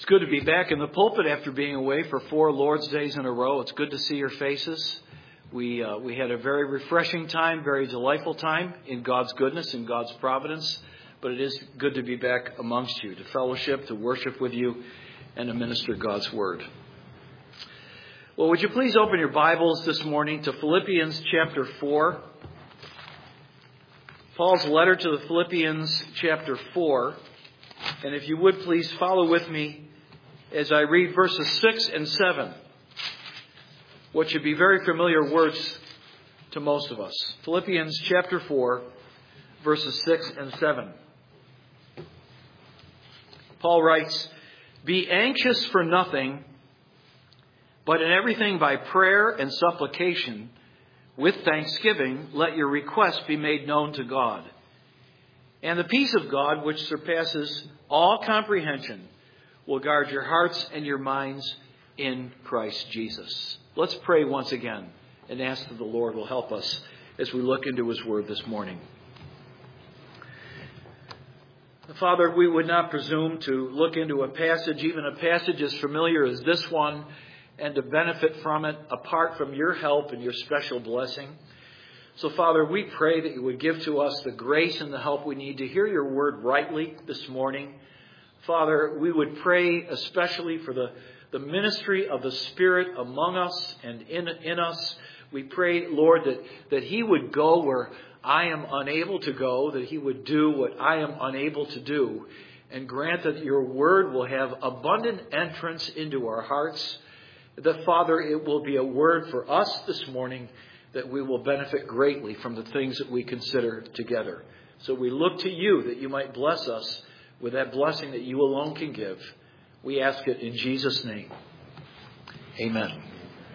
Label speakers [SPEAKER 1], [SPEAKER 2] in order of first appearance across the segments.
[SPEAKER 1] It's good to be back in the pulpit after being away for 4 Lord's Days in a row. It's good to see your faces. We had a very refreshing time, very delightful time in God's goodness and God's providence. But it is good to be back amongst you, to fellowship, to worship with you, and to minister God's Word. Well, would you please open your Bibles this morning to Philippians chapter 4. Paul's letter to the Philippians chapter 4. And if you would please follow with me as I read verses 6 and 7, what should be very familiar words to most of us. Philippians chapter 4, verses 6 and 7. Paul writes, "Be anxious for nothing, but in everything by prayer and supplication, with thanksgiving, let your requests be made known to God. And the peace of God, which surpasses all comprehension, will guard your hearts and your minds in Christ Jesus." Let's pray once again and ask that the Lord will help us as we look into His Word this morning. Father, we would not presume to look into a passage, even a passage as familiar as this one, and to benefit from it apart from your help and your special blessing. So, Father, we pray that you would give to us the grace and the help we need to hear your word rightly this morning. Father, we would pray especially for the ministry of the Spirit among us and in us. We pray, Lord, that He would go where I am unable to go, that He would do what I am unable to do, and grant that your word will have abundant entrance into our hearts, that, Father, it will be a word for us this morning, that we will benefit greatly from the things that we consider together. So we look to you that you might bless us with that blessing that you alone can give. We ask it in Jesus' name. Amen.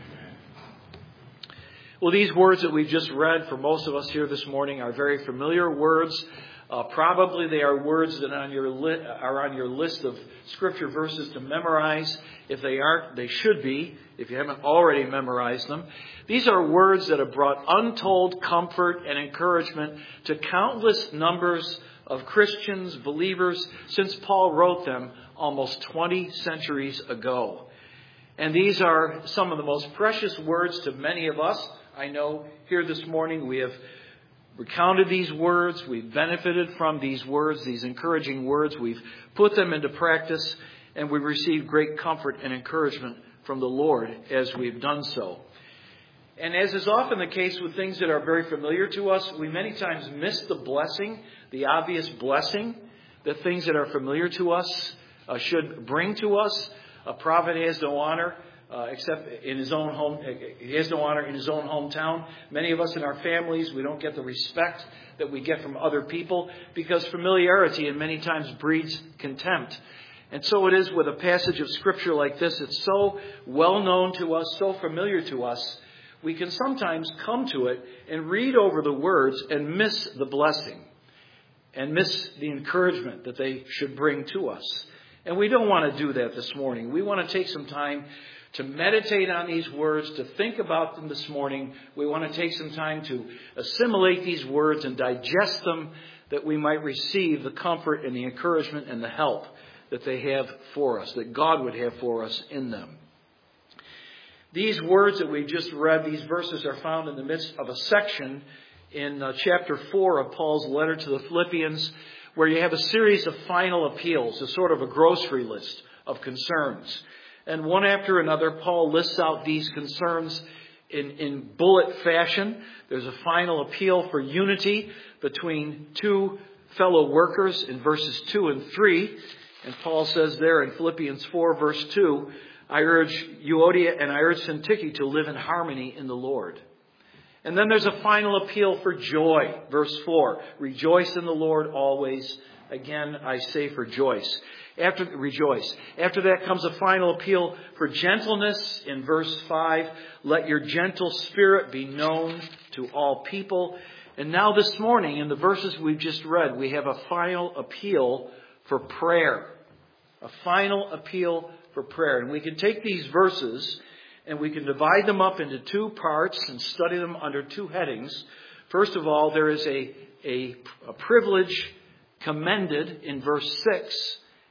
[SPEAKER 1] Well, these words that we've just read for most of us here this morning are very familiar words. Probably they are words that are on your list of scripture verses to memorize. If they aren't, they should be, if you haven't already memorized them. These are words that have brought untold comfort and encouragement to countless numbers of Christians, believers, since Paul wrote them almost 20 centuries ago. And these are some of the most precious words to many of us. I know here this morning we have recounted these words. We've benefited from these words, these encouraging words. We've put them into practice, and we've received great comfort and encouragement from the Lord as we've done so. And as is often the case with things that are very familiar to us, we many times miss the blessing, the obvious blessing that things that are familiar to us should bring to us. A prophet has no honor except in his own home. He has no honor in his own hometown. Many of us in our families, we don't get the respect that we get from other people because familiarity and many times breeds contempt. And so it is with a passage of Scripture like this. It's so well known to us, so familiar to us. We can sometimes come to it and read over the words and miss the blessing and miss the encouragement that they should bring to us. And we don't want to do that this morning. We want to take some time to meditate on these words, to think about them this morning. We want to take some time to assimilate these words and digest them, that we might receive the comfort and the encouragement and the help that they have for us, that God would have for us in them. These words that we just read, these verses are found in the midst of a section in chapter 4 of Paul's letter to the Philippians, where you have a series of final appeals, a sort of a grocery list of concerns. And one after another, Paul lists out these concerns in bullet fashion. There's a final appeal for unity between two fellow workers in verses 2 and 3. And Paul says there in Philippians 4, verse 2, "I urge Euodia and I urge Syntyche to live in harmony in the Lord." And then there's a final appeal for joy. Verse 4, "Rejoice in the Lord always. Again, I say rejoice." After that comes a final appeal for gentleness in verse 5. "Let your gentle spirit be known to all people." And now this morning, in the verses we've just read, we have a final appeal for prayer. A final appeal for prayer. And we can take these verses and we can divide them up into two parts and study them under two headings. First of all, there is a privilege commended in verse 6.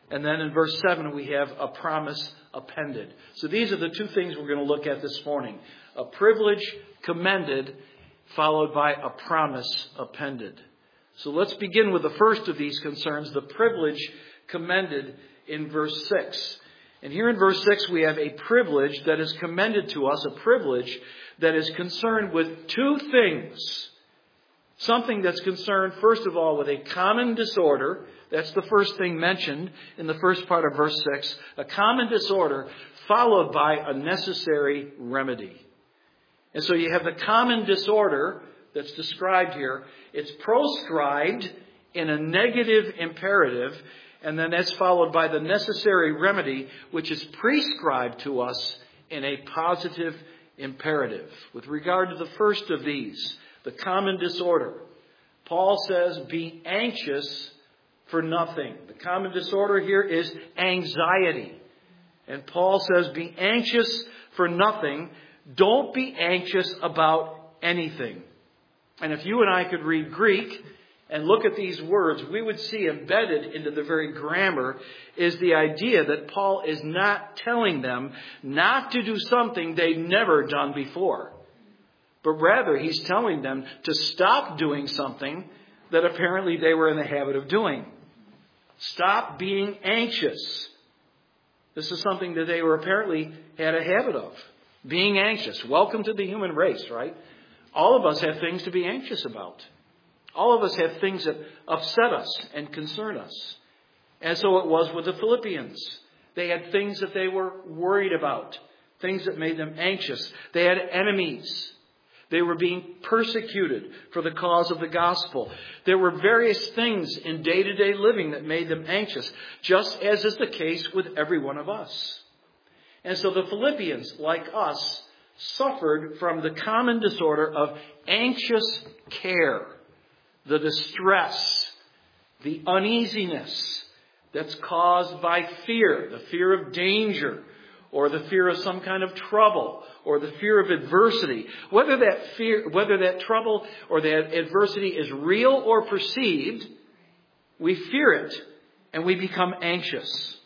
[SPEAKER 1] And then in verse 7, we have a promise appended. So these are the two things we're going to look at this morning. A privilege commended, followed by a promise appended. So let's begin with the first of these concerns, the privilege commended in verse 6. And here in verse 6, we have a privilege that is commended to us, a privilege that is concerned with two things. Something that's concerned, first of all, with a common disorder. That's the first thing mentioned in the first part of verse 6. A common disorder followed by a necessary remedy. And so you have the common disorder that's described here. It's proscribed in a negative imperative. And then that's followed by the necessary remedy, which is prescribed to us in a positive imperative. With regard to the first of these, the common disorder, Paul says, be anxious for nothing. The common disorder here is anxiety. And Paul says, be anxious for nothing. Don't be anxious about anything. And if you and I could read Greek and look at these words, we would see embedded into the very grammar is the idea that Paul is not telling them not to do something they've never done before. But rather, he's telling them to stop doing something that apparently they were in the habit of doing. Stop being anxious. This is something that they were apparently had a habit of. Being anxious. Welcome to the human race, right? All of us have things to be anxious about. All of us have things that upset us and concern us. And so it was with the Philippians. They had things that they were worried about. Things that made them anxious. They had enemies. They were being persecuted for the cause of the gospel. There were various things in day-to-day living that made them anxious, just as is the case with every one of us. And so the Philippians, like us, suffered from the common disorder of anxious care, the distress, the uneasiness that's caused by fear, the fear of danger, or the fear of some kind of trouble, or the fear of adversity. Whether that trouble or that adversity is real or perceived, we fear it and we become anxious.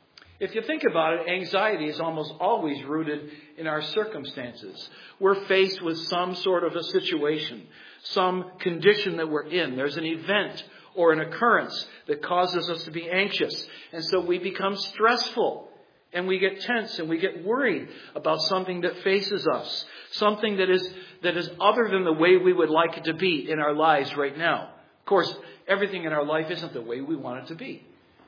[SPEAKER 1] If you think about it, anxiety is almost always rooted in our circumstances. We're faced with some sort of a situation, some condition that we're in. There's an event or an occurrence that causes us to be anxious. And so we become stressful. And we get tense and we get worried about something that faces us. Something that is other than the way we would like it to be in our lives right now. Of course, everything in our life isn't the way we want it to be.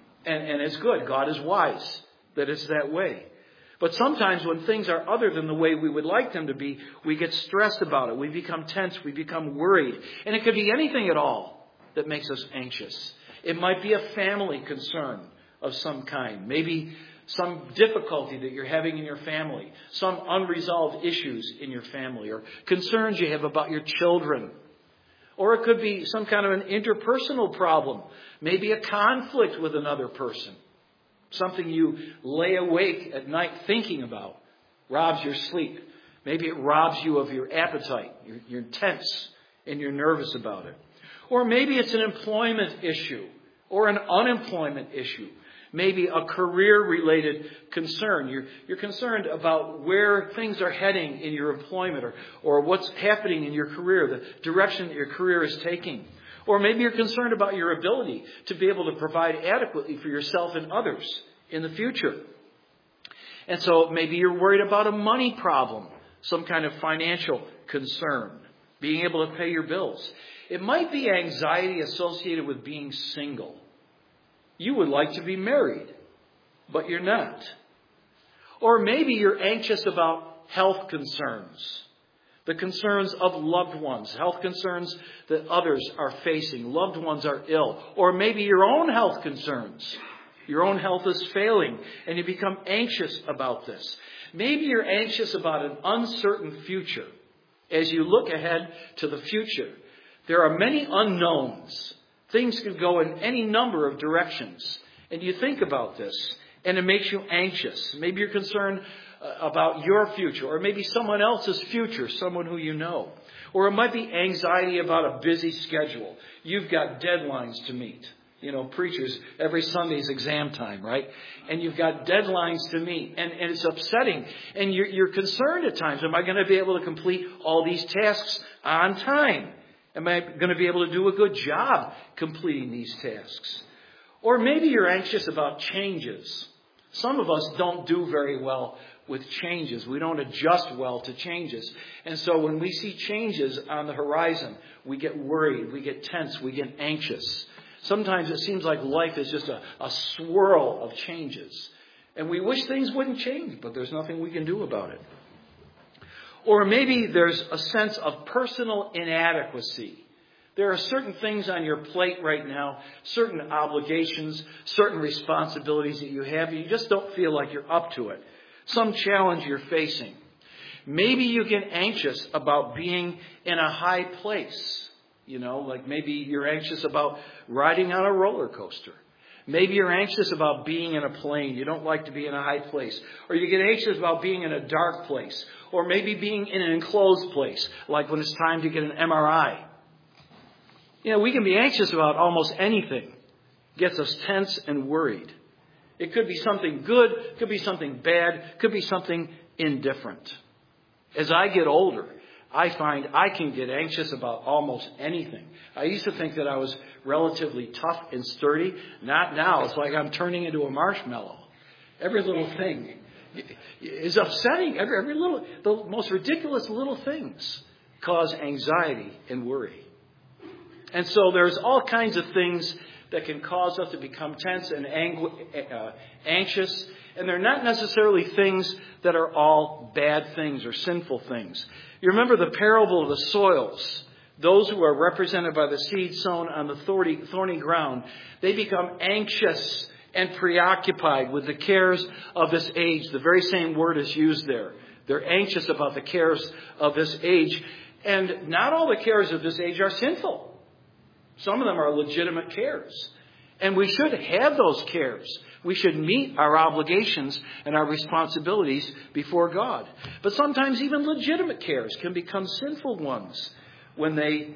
[SPEAKER 1] And it's good. God is wise that it's that way. But sometimes when things are other than the way we would like them to be, we get stressed about it. We become tense. We become worried. And it could be anything at all that makes us anxious. It might be a family concern of some kind. Maybe some difficulty that you're having in your family, some unresolved issues in your family, or concerns you have about your children. Or it could be some kind of an interpersonal problem, maybe a conflict with another person, something you lay awake at night thinking about, robs your sleep. Maybe it robs you of your appetite, you're tense and you're nervous about it. Or maybe it's an employment issue or an unemployment issue. Maybe a career-related concern. You're concerned about where things are heading in your employment or what's happening in your career, the direction that your career is taking. Or maybe you're concerned about your ability to be able to provide adequately for yourself and others in the future. And so maybe you're worried about a money problem, some kind of financial concern, being able to pay your bills. It might be anxiety associated with being single. You would like to be married, but you're not. Or maybe you're anxious about health concerns, the concerns of loved ones, health concerns that others are facing. Loved ones are ill. Or maybe your own health concerns. Your own health is failing, and you become anxious about this. Maybe you're anxious about an uncertain future. As you look ahead to the future, there are many unknowns. Things could go in any number of directions. And you think about this, and it makes you anxious. Maybe you're concerned about your future, or maybe someone else's future, someone who you know. Or it might be anxiety about a busy schedule. You've got deadlines to meet. preachers, every Sunday's exam time, right? And you've got deadlines to meet, and it's upsetting. And you're concerned at times. Am I going to be able to complete all these tasks on time? Am I going to be able to do a good job completing these tasks? Or maybe you're anxious about changes. Some of us don't do very well with changes. We don't adjust well to changes. And so when we see changes on the horizon, we get worried, we get tense, we get anxious. Sometimes it seems like life is just a swirl of changes. And we wish things wouldn't change, but there's nothing we can do about it. Or maybe there's a sense of personal inadequacy. There are certain things on your plate right now, certain obligations, certain responsibilities that you have, and you just don't feel like you're up to it. Some challenge you're facing. Maybe you get anxious about being in a high place. Like maybe you're anxious about riding on a roller coaster. Maybe you're anxious about being in a plane. You don't like to be in a high place. Or you get anxious about being in a dark place. Or maybe being in an enclosed place, like when it's time to get an MRI. We can be anxious about almost anything. It gets us tense and worried. It could be something good, could be something bad, could be something indifferent. As I get older, I find I can get anxious about almost anything. I used to think that I was relatively tough and sturdy. Not now. It's like I'm turning into a marshmallow. Every little thing is upsetting. The most ridiculous little things cause anxiety and worry. And so there's all kinds of things that can cause us to become tense and anxious. And they're not necessarily things that are all bad things or sinful things. You remember the parable of the soils. Those who are represented by the seed sown on the thorny ground, they become anxious and preoccupied with the cares of this age. The very same word is used there. They're anxious about the cares of this age. And not all the cares of this age are sinful. Some of them are legitimate cares. And we should have those cares. We should meet our obligations and our responsibilities before God. But sometimes even legitimate cares can become sinful ones. When they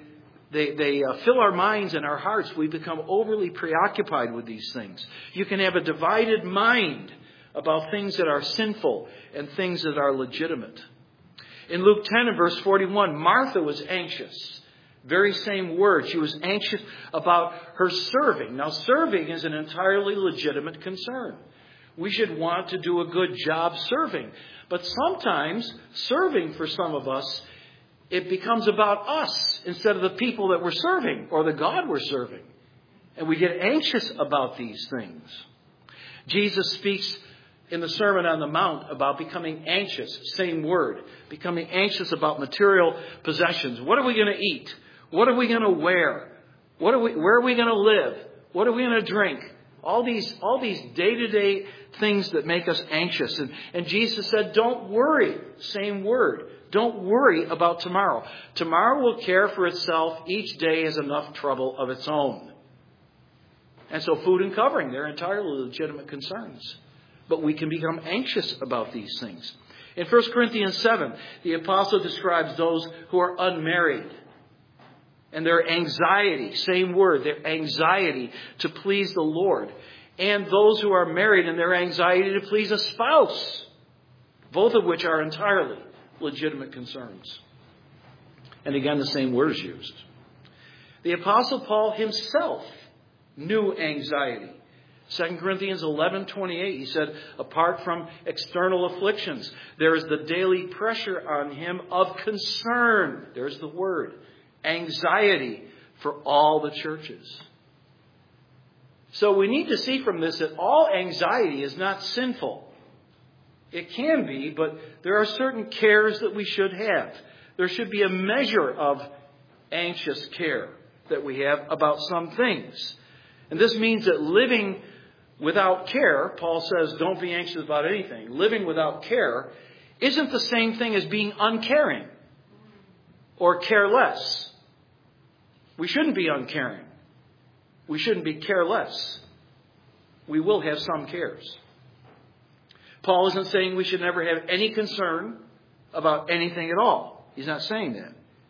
[SPEAKER 1] fill our minds and our hearts, we become overly preoccupied with these things. You can have a divided mind about things that are sinful and things that are legitimate. In Luke 10 and verse 41, Martha was anxious. Very same word. She was anxious about her serving. Now, serving is an entirely legitimate concern. We should want to do a good job serving. But sometimes, serving for some of us, it becomes about us instead of the people that we're serving or the God we're serving. And we get anxious about these things. Jesus speaks in the Sermon on the Mount about becoming anxious. Same word. Becoming anxious about material possessions. What are we going to eat? What are we going to wear? Where are we going to live? What are we going to drink? All these day-to-day things that make us anxious. And Jesus said, don't worry. Same word. Don't worry about tomorrow. Tomorrow will care for itself. Each day has enough trouble of its own. And so food and covering, they're entirely legitimate concerns. But we can become anxious about these things. In 1 Corinthians 7, the apostle describes those who are unmarried. And their anxiety, same word, their anxiety to please the Lord. And those who are married and their anxiety to please a spouse. Both of which are entirely legitimate concerns. And again, the same word is used. The Apostle Paul himself knew anxiety. 2 Corinthians 11:28, he said, apart from external afflictions, there is the daily pressure on him of concern. There's the word. Anxiety for all the churches. So we need to see from this that all anxiety is not sinful. It can be, but there are certain cares that we should have. There should be a measure of anxious care that we have about some things. And this means that living without care, Paul says, don't be anxious about anything. Living without care isn't the same thing as being uncaring or careless. We shouldn't be uncaring. We shouldn't be careless. We will have some cares. Paul isn't saying we should never have any concern about anything at all. He's not saying that.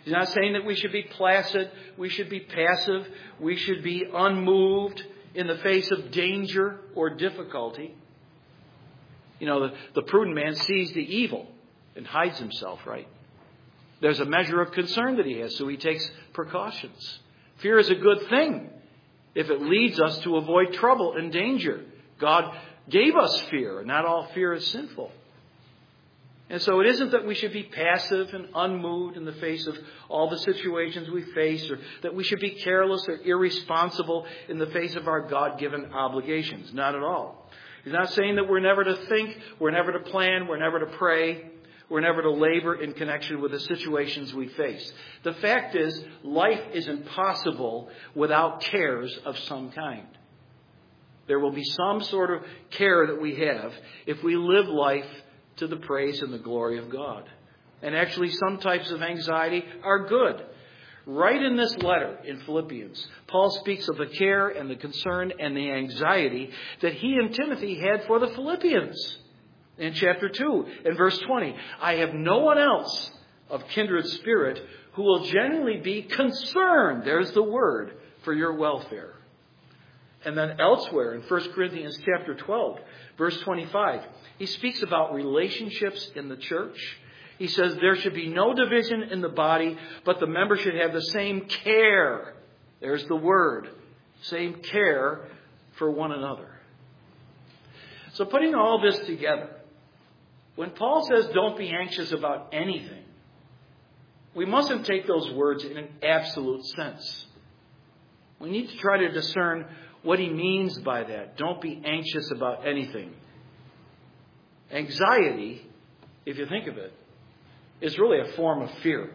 [SPEAKER 1] He's not saying that we should be placid, we should be passive, we should be unmoved in the face of danger or difficulty. You know, the prudent man sees the evil and hides himself, right? There's a measure of concern that he has, so he takes precautions. Fear is a good thing if it leads us to avoid trouble and danger. God gave us fear, and not all fear is sinful. And so it isn't that we should be passive and unmoved in the face of all the situations we face, or that we should be careless or irresponsible in the face of our God-given obligations. Not at all. He's not saying that we're never to think, we're never to plan, we're never to pray, we're never to labor in connection with the situations we face. The fact is, life is impossible without cares of some kind. There will be some sort of care that we have if we live life to the praise and the glory of God. And actually, some types of anxiety are good. Right in this letter in Philippians, Paul speaks of the care and the concern and the anxiety that he and Timothy had for the Philippians. In chapter 2, in verse 20, I have no one else of kindred spirit who will genuinely be concerned, there's the word, for your welfare. And then elsewhere in 1 Corinthians chapter 12, verse 25, he speaks about relationships in the church. He says there should be no division in the body, but the members should have the same care. There's the word. Same care for one another. So putting all this together, when Paul says don't be anxious about anything, we mustn't take those words in an absolute sense. We need to try to discern what he means by that. Don't be anxious about anything. Anxiety, if you think of it, is really a form of fear.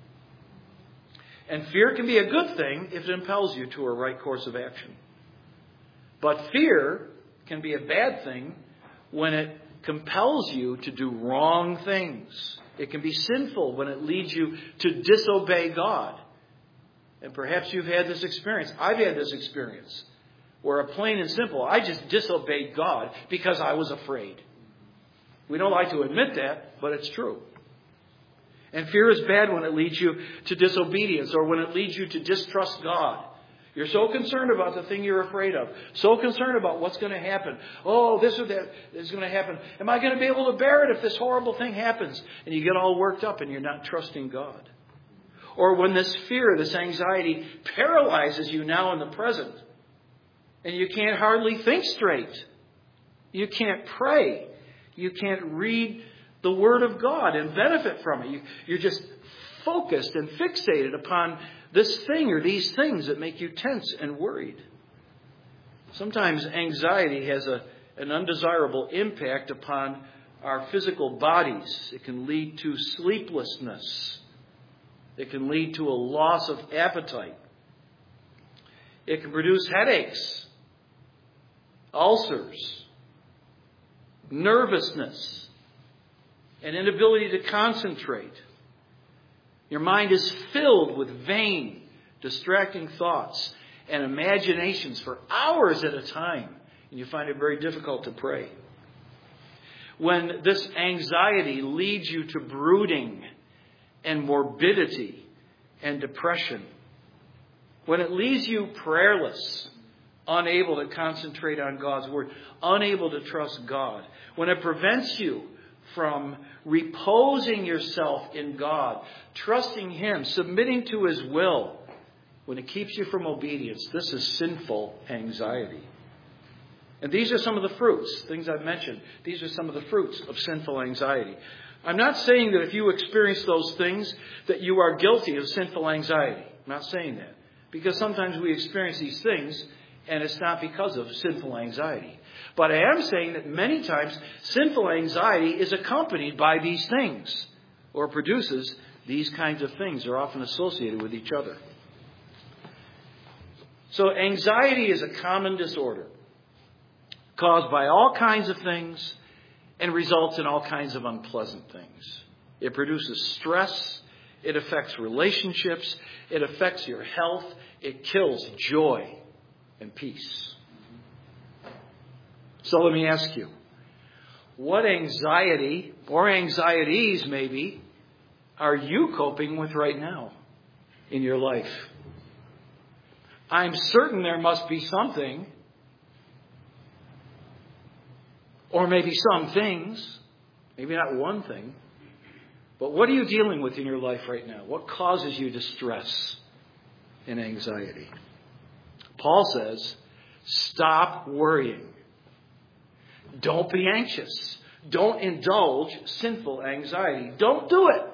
[SPEAKER 1] And fear can be a good thing if it impels you to a right course of action. But fear can be a bad thing when it compels you to do wrong things. It can be sinful when it leads you to disobey God. And perhaps you've had this experience. I've had this experience where, plain and simple, I just disobeyed God because I was afraid. We don't like to admit that, but it's true. And fear is bad when it leads you to disobedience or when it leads you to distrust God. You're so concerned about the thing you're afraid of. So concerned about what's going to happen. Oh, this or that is going to happen. Am I going to be able to bear it if this horrible thing happens? And you get all worked up and you're not trusting God. Or when this fear, this anxiety paralyzes you now in the present. And you can't hardly think straight. You can't pray. You can't read the Word of God and benefit from it. You're just focused and fixated upon this thing or these things that make you tense and worried. Sometimes anxiety has an undesirable impact upon our physical bodies. It can lead to sleeplessness. It can lead to a loss of appetite. It can produce headaches, ulcers, nervousness, an inability to concentrate. Your mind is filled with vain, distracting thoughts and imaginations for hours at a time, and you find it very difficult to pray. When this anxiety leads you to brooding and morbidity and depression, when it leaves you prayerless, unable to concentrate on God's Word, unable to trust God, when it prevents you from reposing yourself in God, trusting Him, submitting to His will, when it keeps you from obedience, this is sinful anxiety. And these are some of the fruits, things I've mentioned. These are some of the fruits of sinful anxiety. I'm not saying that if you experience those things that you are guilty of sinful anxiety. I'm not saying that. Because sometimes we experience these things and it's not because of sinful anxiety. But I am saying that many times sinful anxiety is accompanied by these things or produces these kinds of things. They're often associated with each other. So anxiety is a common disorder caused by all kinds of things and results in all kinds of unpleasant things. It produces stress. It affects relationships. It affects your health. It kills joy and peace. So let me ask you, what anxiety or anxieties maybe are you coping with right now? in your life? I'm certain there must be something, or maybe some things, maybe not one thing. But what are you dealing with in your life right now? What causes you distress and anxiety? Paul says, stop worrying. Don't be anxious. Don't indulge sinful anxiety. Don't do it.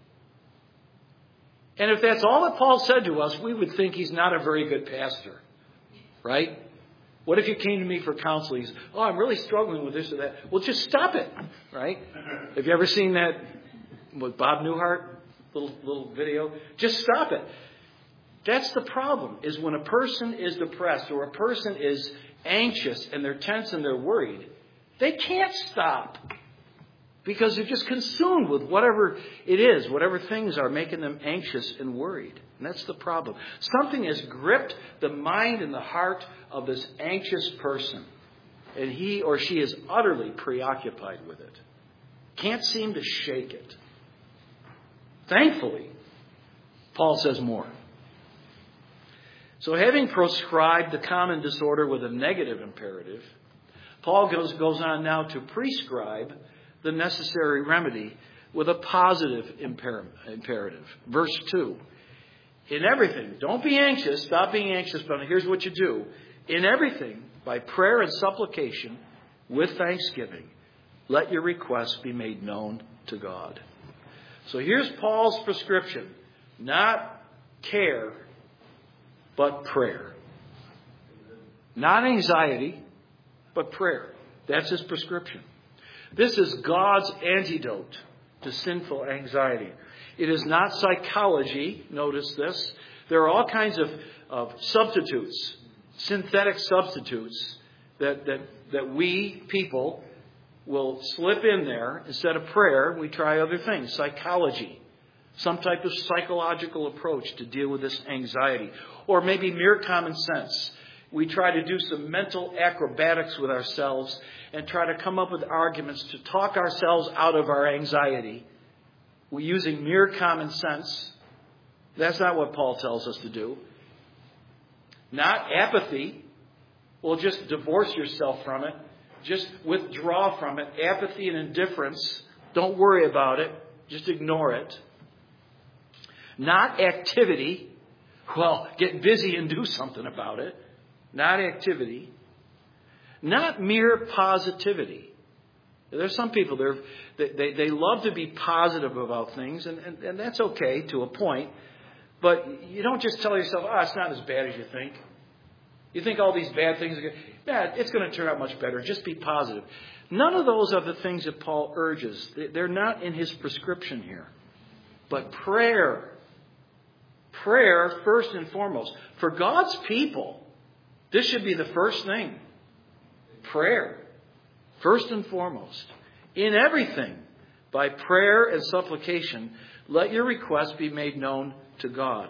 [SPEAKER 1] And if that's all that Paul said to us, we would think he's not a very good pastor. Right? What if you came to me for counseling? Oh, I'm really struggling with this or that. Well, just stop it. Right? Have you ever seen that with Bob Newhart? Little video? Just stop it. That's the problem, is when a person is depressed or a person is anxious and they're tense and they're worried, they can't stop because they're just consumed with whatever it is, whatever things are making them anxious and worried. And that's the problem. Something has gripped the mind and the heart of this anxious person, and he or she is utterly preoccupied with it. Can't seem to shake it. Thankfully, Paul says more. So having proscribed the common disorder with a negative imperative, Paul goes on now to prescribe the necessary remedy with a positive imperative. Verse 2. In everything, don't be anxious, stop being anxious, but here's what you do. In everything, by prayer and supplication, with thanksgiving, let your requests be made known to God. So here's Paul's prescription. Not care, but prayer. Not anxiety, but prayer. That's his prescription. This is God's antidote to sinful anxiety. It is not psychology. Notice this. There are all kinds of substitutes, synthetic substitutes that we people will slip in there. Instead of prayer, we try other things. Psychology. Some type of psychological approach to deal with this anxiety. Or maybe mere common sense. We try to do some mental acrobatics with ourselves and try to come up with arguments to talk ourselves out of our anxiety. We're using mere common sense. That's not what Paul tells us to do. Not apathy. Well, just divorce yourself from it. Just withdraw from it. Apathy and indifference. Don't worry about it. Just ignore it. Not activity. Well, get busy and do something about it. Not activity. Not mere positivity. There's some people, they love to be positive about things, and that's okay to a point. But you don't just tell yourself, it's not as bad as you think. You think all these bad things are good. Yeah, it's going to turn out much better. Just be positive. None of those are the things that Paul urges. They're not in his prescription here. But prayer. Prayer, first and foremost. For God's people, this should be the first thing. Prayer. First and foremost. In everything, by prayer and supplication, let your requests be made known to God.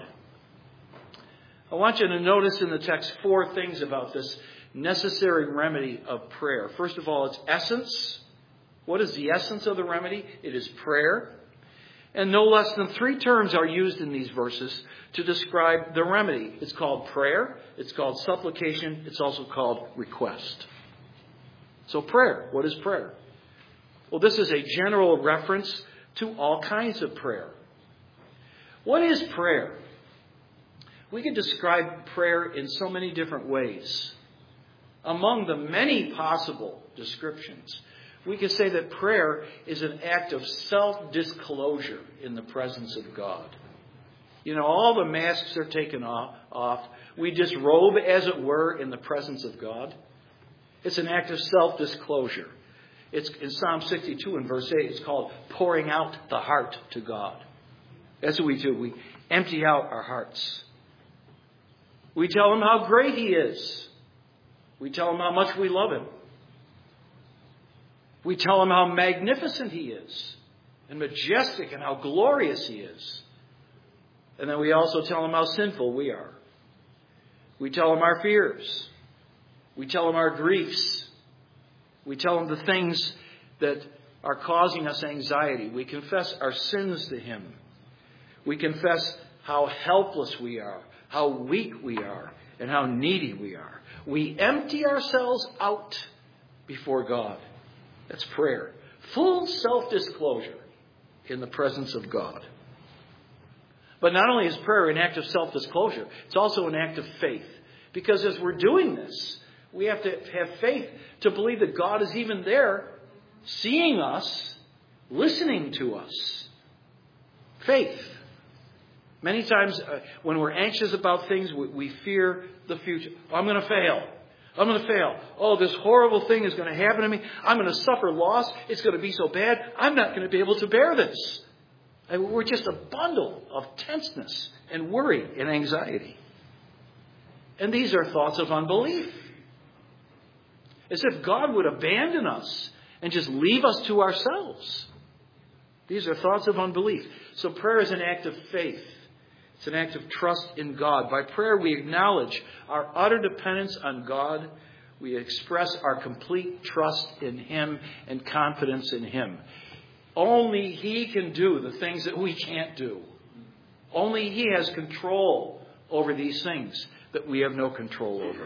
[SPEAKER 1] I want you to notice in the text 4 things about this necessary remedy of prayer. First of all, its essence. What is the essence of the remedy? It is prayer. And no less than 3 terms are used in these verses to describe the remedy. It's called prayer. It's called supplication. It's also called request. So prayer. What is prayer? Well, this is a general reference to all kinds of prayer. What is prayer? We can describe prayer in so many different ways. Among the many possible descriptions, we could say that prayer is an act of self-disclosure in the presence of God. You know, all the masks are taken off. We disrobe, as it were, in the presence of God. It's an act of self-disclosure. It's in Psalm 62 and verse 8, it's called pouring out the heart to God. That's what we do. We empty out our hearts. We tell Him how great He is. We tell Him how much we love Him. We tell Him how magnificent He is, and majestic, and how glorious He is. And then we also tell Him how sinful we are. We tell Him our fears. We tell Him our griefs. We tell Him the things that are causing us anxiety. We confess our sins to Him. We confess how helpless we are, how weak we are, and how needy we are. We empty ourselves out before God. That's prayer. Full self-disclosure in the presence of God. But not only is prayer an act of self-disclosure, it's also an act of faith. Because as we're doing this, we have to have faith to believe that God is even there, seeing us, listening to us. Faith. Many times when we're anxious about things, we fear the future. I'm going to fail. I'm going to fail. Oh, this horrible thing is going to happen to me. I'm going to suffer loss. It's going to be so bad. I'm not going to be able to bear this. We're just a bundle of tenseness and worry and anxiety. And these are thoughts of unbelief. As if God would abandon us and just leave us to ourselves. These are thoughts of unbelief. So prayer is an act of faith. It's an act of trust in God. By prayer, we acknowledge our utter dependence on God. We express our complete trust in Him and confidence in Him. Only He can do the things that we can't do. Only He has control over these things that we have no control over.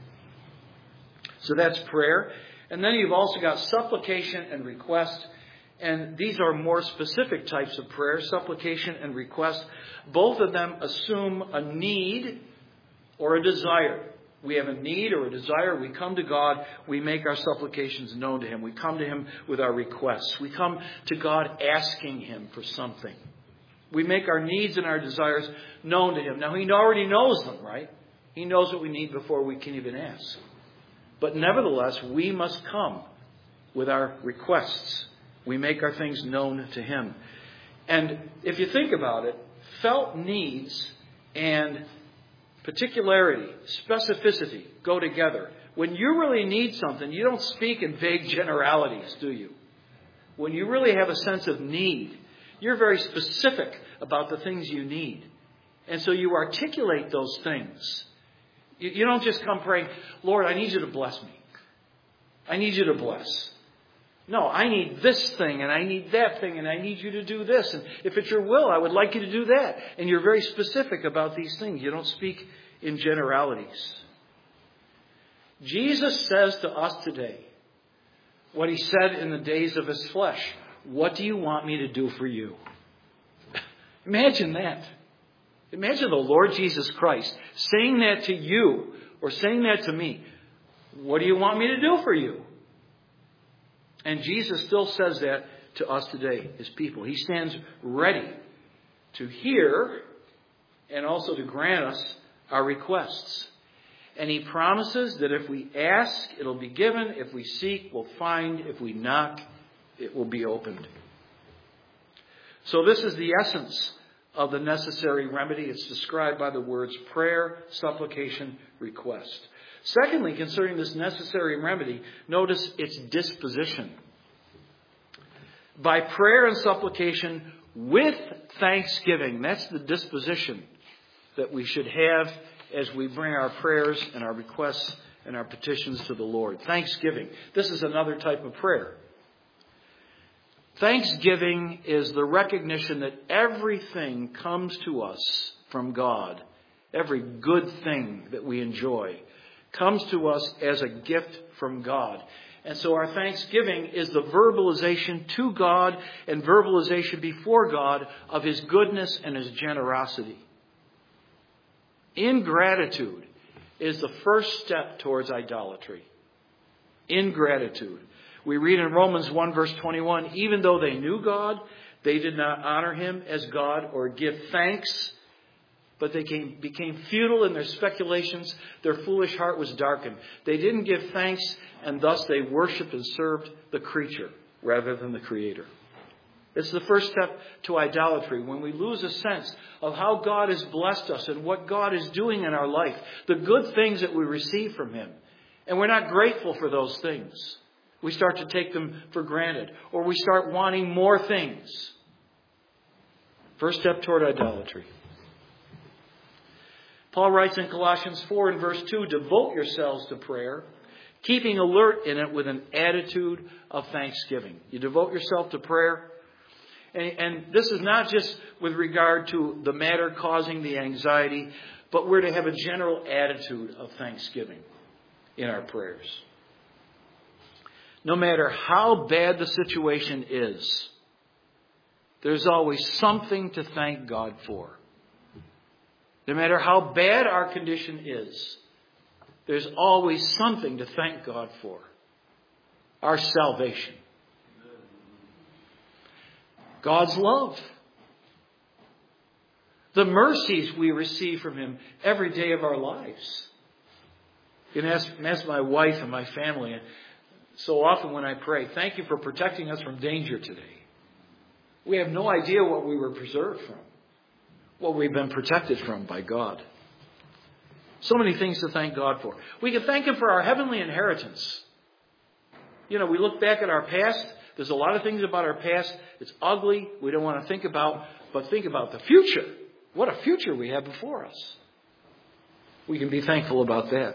[SPEAKER 1] So that's prayer. And then you've also got supplication and request. And these are more specific types of prayer, supplication and request. Both of them assume a need or a desire. We have a need or a desire. We come to God. We make our supplications known to Him. We come to Him with our requests. We come to God asking Him for something. We make our needs and our desires known to Him. Now, He already knows them, right? He knows what we need before we can even ask. But nevertheless, we must come with our requests. We make our things known to Him. And if you think about it, felt needs and particularity, specificity go together. When you really need something, you don't speak in vague generalities, do you? When you really have a sense of need, you're very specific about the things you need. And so you articulate those things. You don't just come praying, Lord, I need you to bless me. I need you to bless. No, I need this thing and I need that thing and I need you to do this. And if it's your will, I would like you to do that. And you're very specific about these things. You don't speak in generalities. Jesus says to us today what He said in the days of His flesh. What do you want me to do for you? Imagine that. Imagine the Lord Jesus Christ saying that to you or saying that to me. What do you want me to do for you? And Jesus still says that to us today, His people. He stands ready to hear and also to grant us our requests. And He promises that if we ask, it'll be given. If we seek, we'll find. If we knock, it will be opened. So this is the essence of the necessary remedy. It's described by the words prayer, supplication, request. Secondly, concerning this necessary remedy, notice its disposition. By prayer and supplication with thanksgiving. That's the disposition that we should have as we bring our prayers and our requests and our petitions to the Lord. Thanksgiving. This is another type of prayer. Thanksgiving is the recognition that everything comes to us from God. Every good thing that we enjoy comes to us as a gift from God. And so our thanksgiving is the verbalization to God and verbalization before God of His goodness and His generosity. Ingratitude is the first step towards idolatry. Ingratitude. We read in Romans 1 verse 21, even though they knew God, they did not honor Him as God or give thanks, but they became futile in their speculations. Their foolish heart was darkened. They didn't give thanks, and thus they worshipped and served the creature rather than the Creator. It's the first step to idolatry, when we lose a sense of how God has blessed us and what God is doing in our life, the good things that we receive from Him. And we're not grateful for those things. We start to take them for granted, or we start wanting more things. First step toward idolatry. Paul writes in Colossians 4 and verse 2, devote yourselves to prayer, keeping alert in it with an attitude of thanksgiving. You devote yourself to prayer. And this is not just with regard to the matter causing the anxiety, but we're to have a general attitude of thanksgiving in our prayers. No matter how bad the situation is, there's always something to thank God for. No matter how bad our condition is, there's always something to thank God for. Our salvation. God's love. The mercies we receive from Him every day of our lives. You can ask my wife and my family, and so often when I pray, thank you for protecting us from danger today. We have no idea what we were preserved from, what we've been protected from by God. So many things to thank God for. We can thank Him for our heavenly inheritance. You know, we look back at our past. There's a lot of things about our past. It's ugly. We don't want to think about. But think about the future. What a future we have before us. We can be thankful about that.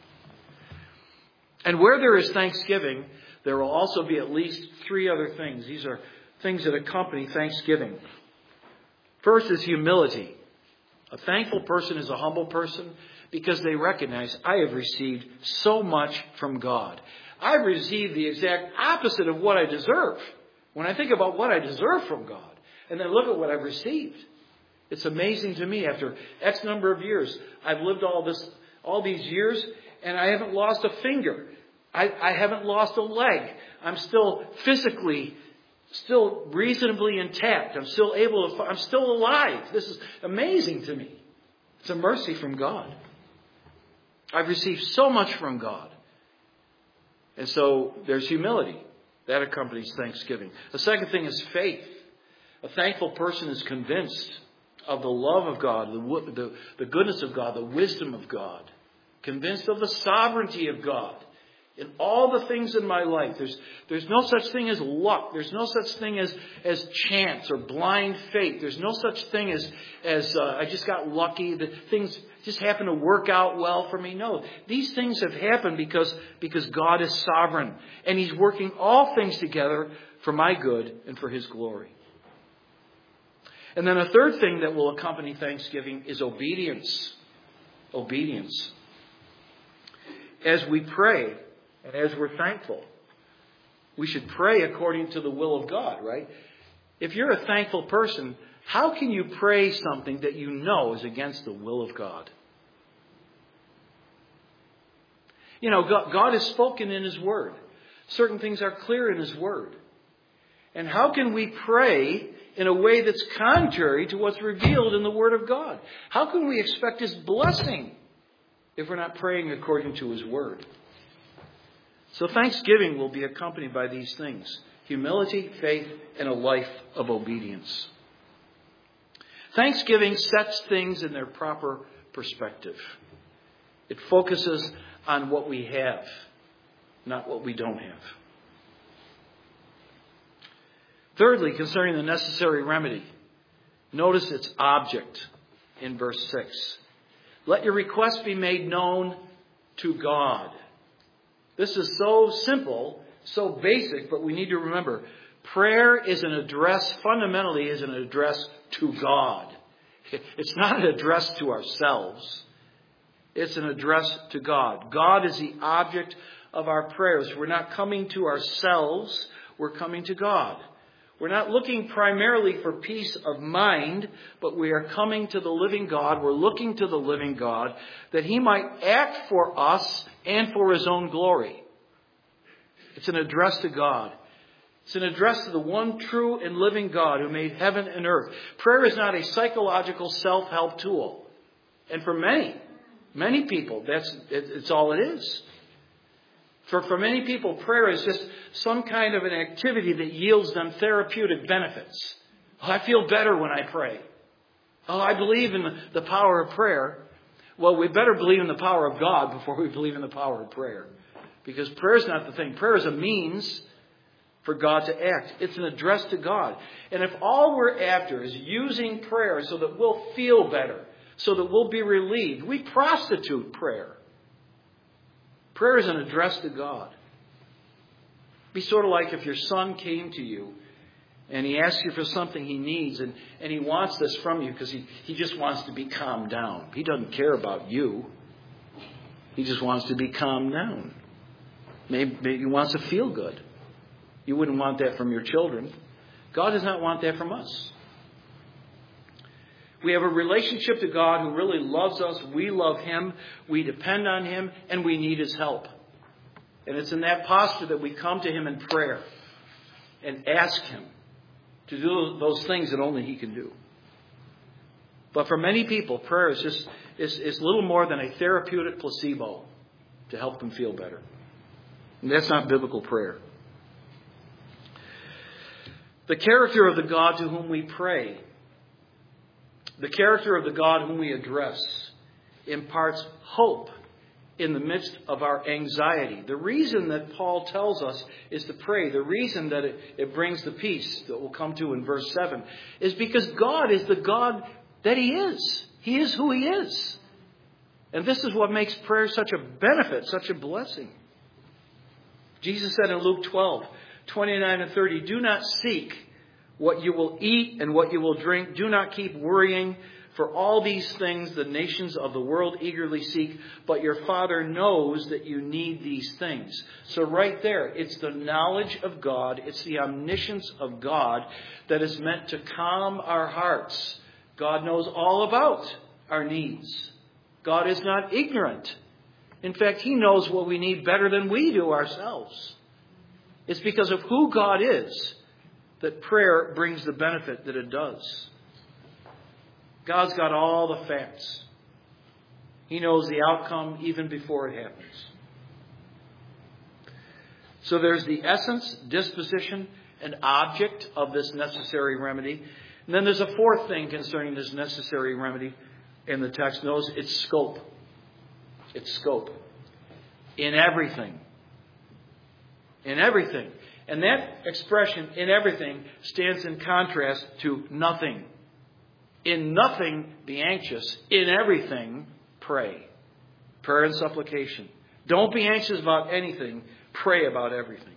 [SPEAKER 1] And where there is thanksgiving, there will also be at least three other things. These are things that accompany thanksgiving. First is humility. A thankful person is a humble person because they recognize, I have received so much from God. I've received the exact opposite of what I deserve. When I think about what I deserve from God, and then look at what I've received. It's amazing to me. After X number of years, I've lived all these years, and I haven't lost a finger. I haven't lost a leg. I'm still physically, still reasonably intact. I'm still alive. This is amazing to me. It's a mercy from God. I've received so much from God. And so there's humility. That accompanies thanksgiving. The second thing is faith. A thankful person is convinced of the love of God, the goodness of God, the wisdom of God. Convinced of the sovereignty of God in all the things in my life. There's no such thing as luck. There's no such thing as chance or blind faith. There's no such thing as I just got lucky. That things just happen to work out well for me. No, these things have happened because God is sovereign. And He's working all things together for my good and for His glory. And then a third thing that will accompany thanksgiving is obedience. Obedience. As we pray and as we're thankful, we should pray according to the will of God, right? If you're a thankful person, how can you pray something that you know is against the will of God? You know, God has spoken in His Word. Certain things are clear in His Word. And how can we pray in a way that's contrary to what's revealed in the Word of God? How can we expect His blessing if we're not praying according to His Word? So thanksgiving will be accompanied by these things: humility, faith, and a life of obedience. Thanksgiving sets things in their proper perspective. It focuses on what we have, not what we don't have. Thirdly, concerning the necessary remedy, notice its object in verse 6. Let your requests be made known to God. This is so simple, so basic, but we need to remember, prayer is an address, fundamentally is an address to God. It's not an address to ourselves. It's an address to God. God is the object of our prayers. We're not coming to ourselves, we're coming to God. We're not looking primarily for peace of mind, but we are coming to the living God. We're looking to the living God that He might act for us and for His own glory. It's an address to God. It's an address to the one true and living God who made heaven and earth. Prayer is not a psychological self-help tool. And for many people, it's all it is. For many people, prayer is just some kind of an activity that yields them therapeutic benefits. Oh, I feel better when I pray. Oh, I believe in the power of prayer. Well, we better believe in the power of God before we believe in the power of prayer. Because prayer is not the thing. Prayer is a means for God to act. It's an address to God. And if all we're after is using prayer so that we'll feel better, so that we'll be relieved, we prostitute prayer. Prayer is an address to God. It'd be sort of like if your son came to you And he asks you for something he needs, and he wants this from you because he just wants to be calmed down. He doesn't care about you. He just wants to be calmed down. Maybe he wants to feel good. You wouldn't want that from your children. God does not want that from us. We have a relationship to God who really loves us. We love Him. We depend on Him, and we need His help. And it's in that posture that we come to Him in prayer and ask Him to do those things that only He can do. But for many people, prayer is just is little more than a therapeutic placebo to help them feel better. And that's not biblical prayer. The character of the God to whom we pray, the character of the God whom we address, imparts hope in the midst of our anxiety. The reason that Paul tells us is to pray, the reason that it brings the peace that we'll come to in verse 7, is because God is the God that He is. He is who He is. And this is what makes prayer such a benefit, such a blessing. Jesus said in Luke 12:29 and 30, "Do not seek what you will eat and what you will drink. Do not keep worrying. For all these things the nations of the world eagerly seek, but your Father knows that you need these things." So right there, it's the knowledge of God, it's the omniscience of God that is meant to calm our hearts. God knows all about our needs. God is not ignorant. In fact, He knows what we need better than we do ourselves. It's because of who God is that prayer brings the benefit that it does. God's got all the facts. He knows the outcome even before it happens. So there's the essence, disposition, and object of this necessary remedy. And then there's a fourth thing concerning this necessary remedy in the text. Notice its scope. Its scope. In everything. In everything. And that expression, in everything, stands in contrast to nothing. In nothing, be anxious. In everything, pray. Prayer and supplication. Don't be anxious about anything. Pray about everything.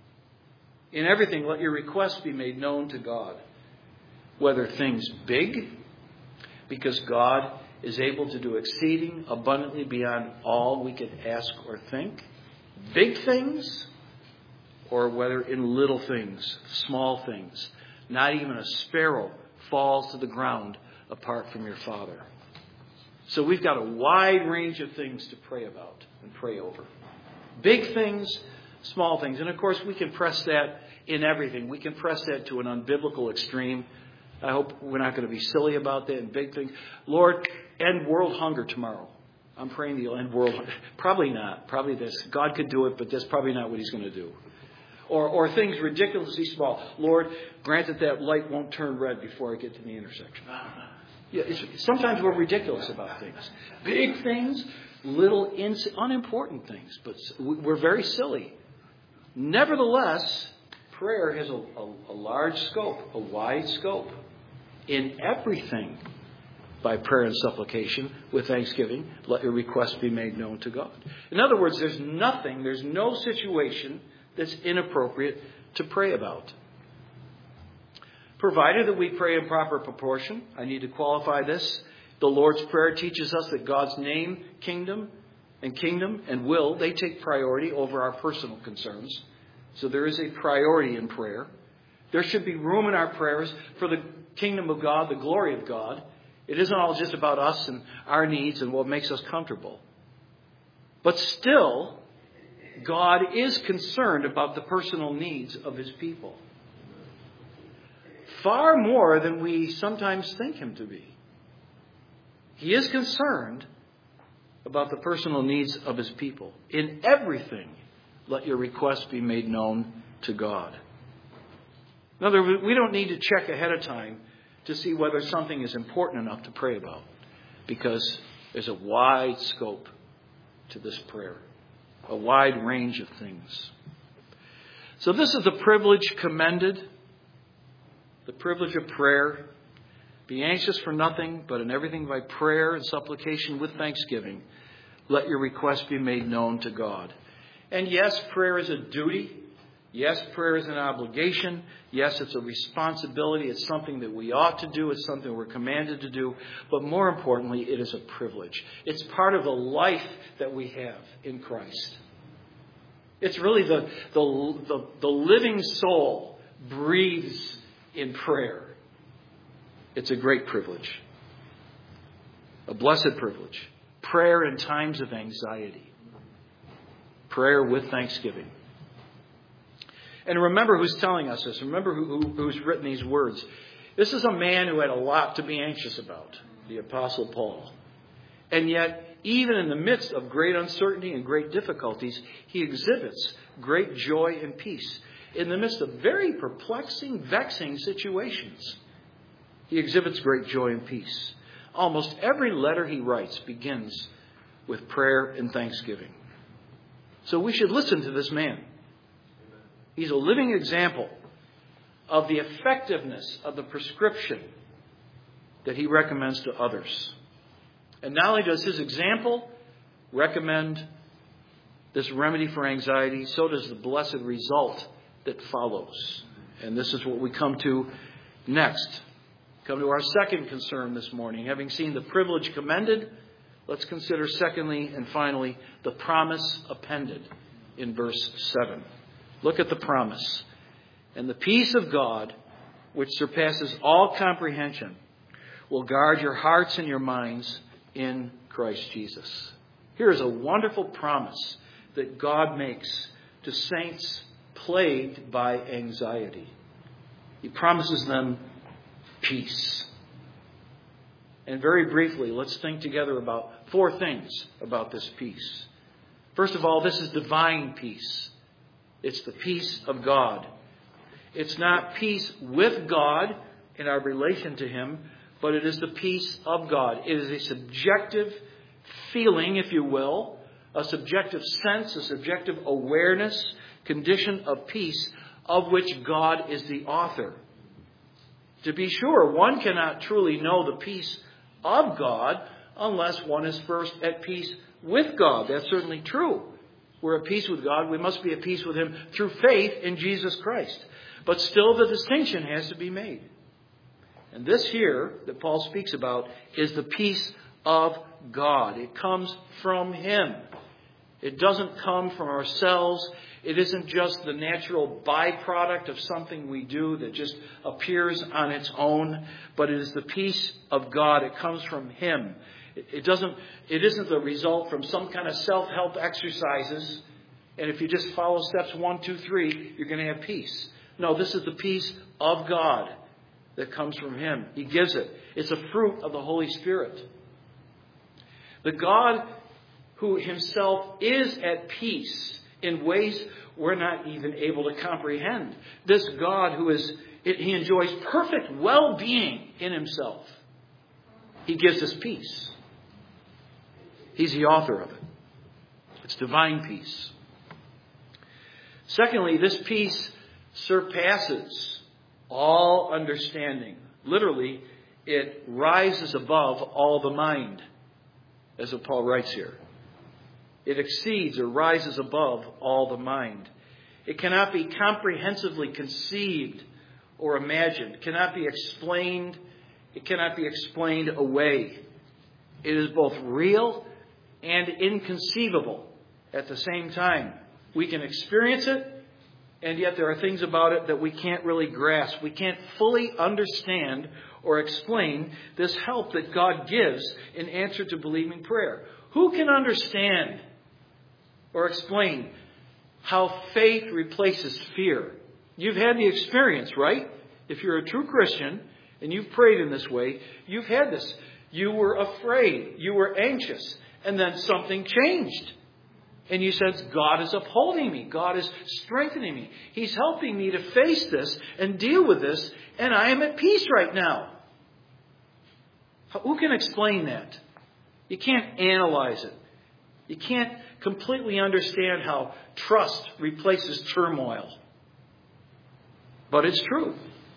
[SPEAKER 1] In everything, let your requests be made known to God. Whether things big, because God is able to do exceeding abundantly beyond all we could ask or think. Big things, or whether in little things, small things. Not even a sparrow falls to the ground apart from your Father. So we've got a wide range of things to pray about and pray over. Big things, small things. And of course we can press that in everything. We can press that to an unbiblical extreme. I hope we're not going to be silly about that and big things. Lord, end world hunger tomorrow. I'm praying that You'll end world hunger. Probably not. Probably this. God could do it, but that's probably not what He's going to do. Or things ridiculously small. Lord, grant that light won't turn red before I get to the intersection. Yeah, sometimes we're ridiculous about things. Big things, little unimportant things, but we're very silly. Nevertheless, prayer has a large scope, a wide scope. In everything, by prayer and supplication, with thanksgiving, let your requests be made known to God. In other words, there's no situation that's inappropriate to pray about. Provided that we pray in proper proportion. I need to qualify this. The Lord's Prayer teaches us that God's name, kingdom, and will, they take priority over our personal concerns. So there is a priority in prayer. There should be room in our prayers for the kingdom of God, the glory of God. It isn't all just about us and our needs and what makes us comfortable. But still, God is concerned about the personal needs of His people. Far more than we sometimes think Him to be. He is concerned about the personal needs of His people. In everything, let your requests be made known to God. In other words, we don't need to check ahead of time to see whether something is important enough to pray about, because there's a wide scope to this prayer, a wide range of things. So this is the privilege commended, the privilege of prayer. Be anxious for nothing, but in everything by prayer and supplication with thanksgiving, let your requests be made known to God. And yes, prayer is a duty. Yes, prayer is an obligation. Yes, it's a responsibility. It's something that we ought to do. It's something we're commanded to do. But more importantly, it is a privilege. It's part of the life that we have in Christ. It's really the living soul breathes in prayer. It's a great privilege. A blessed privilege. Prayer in times of anxiety. Prayer with thanksgiving. And remember who's telling us this. Remember who's written these words. This is a man who had a lot to be anxious about, the Apostle Paul. And yet, even in the midst of great uncertainty and great difficulties, he exhibits great joy and peace. In the midst of very perplexing, vexing situations, he exhibits great joy and peace. Almost every letter he writes begins with prayer and thanksgiving. So we should listen to this man. He's a living example of the effectiveness of the prescription that he recommends to others. And not only does his example recommend this remedy for anxiety, so does the blessed result that follows. And this is what we come to next. Come to our second concern this morning. Having seen the privilege commended, let's consider secondly and finally the promise appended in verse 7. Look at the promise. And the peace of God, which surpasses all comprehension, will guard your hearts and your minds in Christ Jesus. Here is a wonderful promise that God makes to saints plagued by anxiety. He promises them peace. And very briefly, let's think together about 4 things about this peace. First of all, this is divine peace. It's the peace of God. It's not peace with God in our relation to Him, but it is the peace of God. It is a subjective feeling, if you will, a subjective sense, a subjective awareness, condition of peace of which God is the author. To be sure, one cannot truly know the peace of God unless one is first at peace with God. That's certainly true. We're at peace with God. We must be at peace with Him through faith in Jesus Christ. But still the distinction has to be made. And this here that Paul speaks about is the peace of God. It comes from Him. It doesn't come from ourselves. It isn't just the natural byproduct of something we do that just appears on its own, but it is the peace of God. It comes from Him. It isn't the result from some kind of self-help exercises. And if you just follow steps 1, 2, 3, you're going to have peace. No, this is the peace of God that comes from Him. He gives it. It's a fruit of the Holy Spirit. The God who Himself is at peace in ways we're not even able to comprehend. This God He enjoys perfect well-being in Himself. He gives us peace. He's the author of it. It's divine peace. Secondly, this peace surpasses all understanding. Literally, it rises above all the mind, as Paul writes here. It exceeds or rises above all the mind. It cannot be comprehensively conceived or imagined. It cannot be explained. It cannot be explained away. It is both real and inconceivable at the same time. We can experience it, and yet there are things about it that we can't really grasp. We can't fully understand or explain this help that God gives in answer to believing prayer. Who can understand or explain how faith replaces fear? You've had the experience, right? If you're a true Christian and you've prayed in this way, you've had this. You were afraid. You were anxious. And then something changed. And you said, God is upholding me. God is strengthening me. He's helping me to face this and deal with this. And I am at peace right now. Who can explain that? You can't analyze it. You can't completely understand how trust replaces turmoil. But it's true.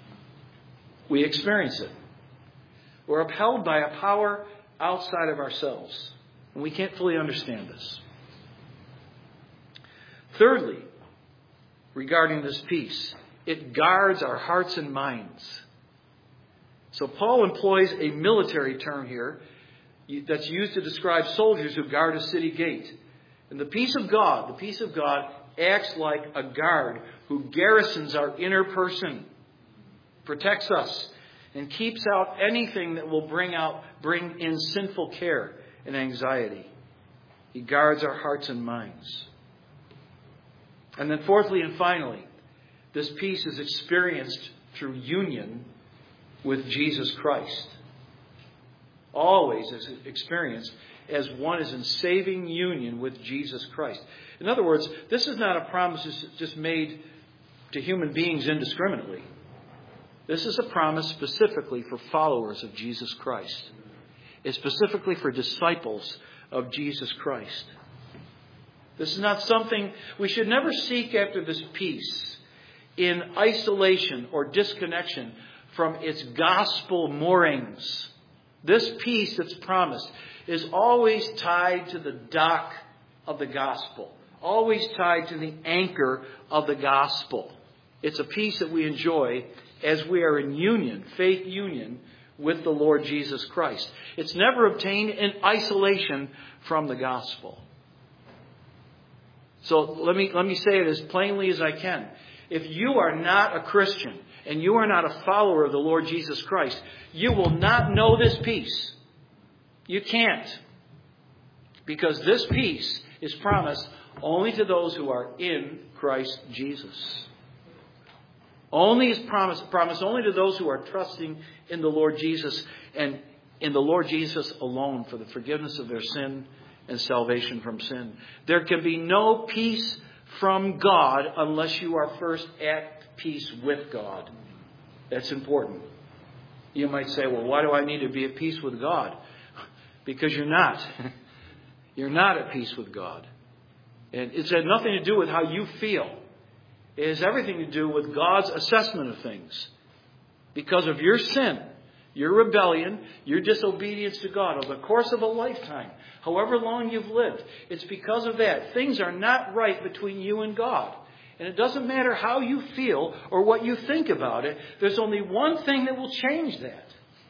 [SPEAKER 1] We experience it. We're upheld by a power outside of ourselves. And we can't fully understand this. Thirdly, regarding this peace. It guards our hearts and minds. So Paul employs a military term here that's used to describe soldiers who guard a city gate. And the peace of God acts like a guard who garrisons our inner person, protects us, and keeps out anything that will bring in sinful care and anxiety. He guards our hearts and minds. And then fourthly and finally, this peace is experienced through union with Jesus Christ. Always is experienced as one is in saving union with Jesus Christ. In other words, this is not a promise just made to human beings indiscriminately. This is a promise specifically for followers of Jesus Christ. It's specifically for disciples of Jesus Christ. This is not something we should never seek after this peace in isolation or disconnection from its gospel moorings. This peace that's promised is always tied to the dock of the gospel, always tied to the anchor of the gospel. It's a peace that we enjoy as we are in union, faith union, with the Lord Jesus Christ. It's never obtained in isolation from the gospel. So let me say it as plainly as I can. If you are not a Christian and you are not a follower of the Lord Jesus Christ, you will not know this peace. You can't. Because this peace is promised only to those who are in Christ Jesus. Only is promised only to those who are trusting in the Lord Jesus and in the Lord Jesus alone for the forgiveness of their sin and salvation from sin. There can be no peace from God unless you are first at peace with God. That's important. You might say, well, why do I need to be at peace with God? Because you're not. You're not at peace with God. And it's had nothing to do with how you feel. It has everything to do with God's assessment of things. Because of your sin, your rebellion, your disobedience to God over the course of a lifetime, however long you've lived, it's because of that. Things are not right between you and God. And it doesn't matter how you feel or what you think about it. There's only one thing that will change that.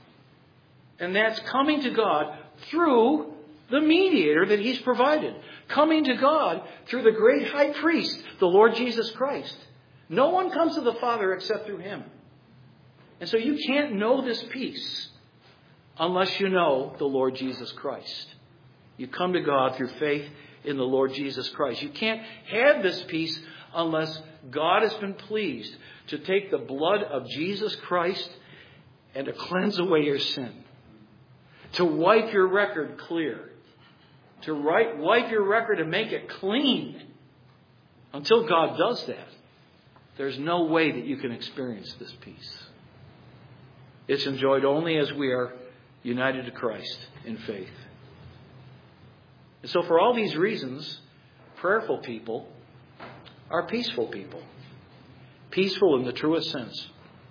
[SPEAKER 1] And that's coming to God through the mediator that He's provided. Coming to God through the great high priest, the Lord Jesus Christ. No one comes to the Father except through Him. And so you can't know this peace unless you know the Lord Jesus Christ. You come to God through faith in the Lord Jesus Christ. You can't have this peace unless God has been pleased to take the blood of Jesus Christ and to cleanse away your sin. To wipe your record clear. To wipe your record and make it clean. Until God does that, there's no way that you can experience this peace. It's enjoyed only as we are united to Christ in faith. And so for all these reasons, prayerful people are peaceful people. Peaceful in the truest sense.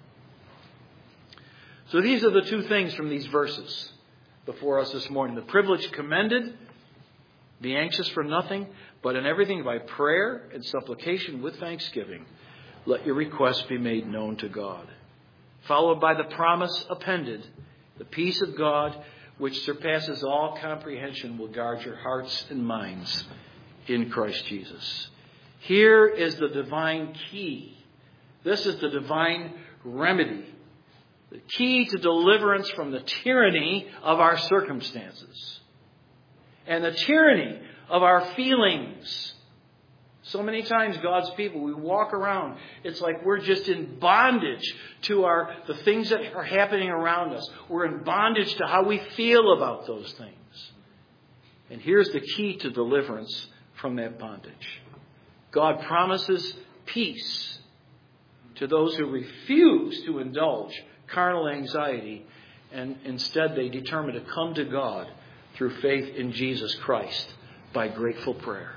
[SPEAKER 1] So these are the two things from these verses before us this morning. The privilege commended. Be anxious for nothing, but in everything by prayer and supplication with thanksgiving, let your requests be made known to God. Followed by the promise appended, the peace of God, which surpasses all comprehension, will guard your hearts and minds in Christ Jesus. Here is the divine key. This is the divine remedy. The key to deliverance from the tyranny of our circumstances. And the tyranny of our feelings. So many times, God's people, we walk around, it's like we're just in bondage to the things that are happening around us. We're in bondage to how we feel about those things. And here's the key to deliverance from that bondage. God promises peace to those who refuse to indulge carnal anxiety, and instead they determine to come to God through faith in Jesus Christ by grateful prayer.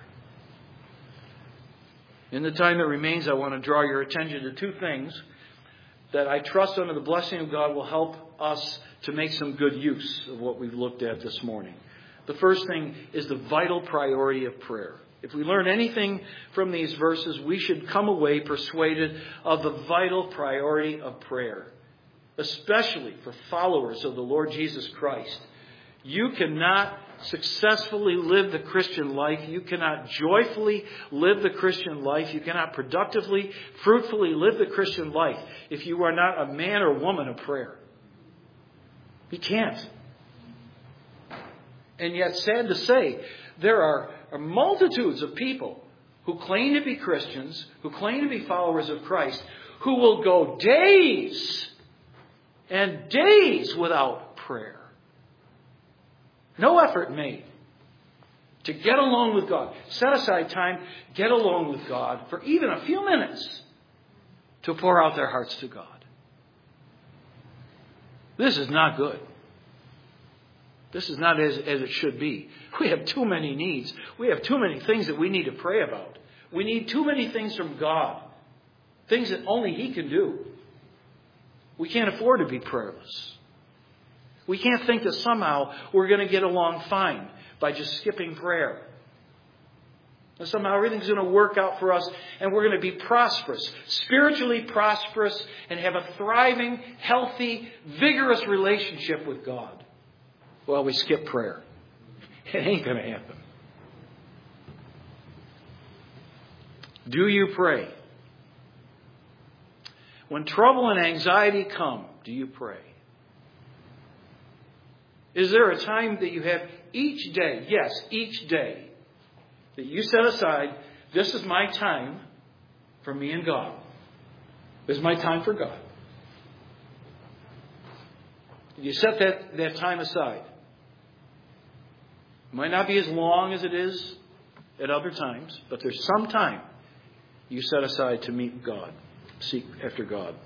[SPEAKER 1] In the time that remains, I want to draw your attention to two things that I trust under the blessing of God will help us to make some good use of what we've looked at this morning. The first thing is the vital priority of prayer. If we learn anything from these verses, we should come away persuaded of the vital priority of prayer, especially for followers of the Lord Jesus Christ. You cannot successfully live the Christian life. You cannot joyfully live the Christian life. You cannot productively, fruitfully live the Christian life if you are not a man or woman of prayer. You can't. And yet, sad to say, there are multitudes of people who claim to be Christians, who claim to be followers of Christ, who will go days and days without prayer. No effort made to get alone with God. Set aside time, get alone with God for even a few minutes to pour out their hearts to God. This is not good. This is not as it should be. We have too many needs. We have too many things that we need to pray about. We need too many things from God. Things that only He can do. We can't afford to be prayerless. We can't think that somehow we're going to get along fine by just skipping prayer. That somehow everything's going to work out for us and we're going to be prosperous, spiritually prosperous, and have a thriving, healthy, vigorous relationship with God. Well, we skip prayer. It ain't going to happen. Do you pray? When trouble and anxiety come, do you pray? Is there a time that you have each day, yes, each day, that you set aside, this is my time for me and God. This is my time for God. You set that time aside. It might not be as long as it is at other times, but there's some time you set aside to meet God, seek after God.